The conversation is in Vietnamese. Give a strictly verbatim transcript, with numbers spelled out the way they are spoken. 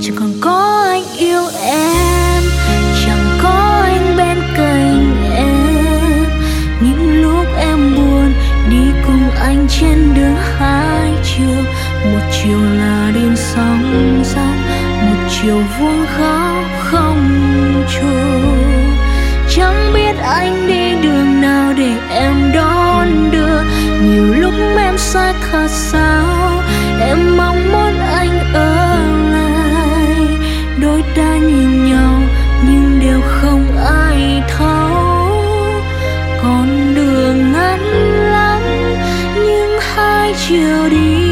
chẳng còn có anh yêu em, chẳng có anh bên cạnh em. Những lúc em buồn đi cùng anh trên đường hai chiều, một chiều là đêm sóng giăng, một chiều vuông khóc không trôi. Chẳng biết anh đi đường nào để em đón đưa, nhiều lúc em xa thật sao, em mong muốn anh ở lại. Đôi ta nhìn nhau nhưng đều không ai thấu, con đường ngắn lắm nhưng hai chiều đi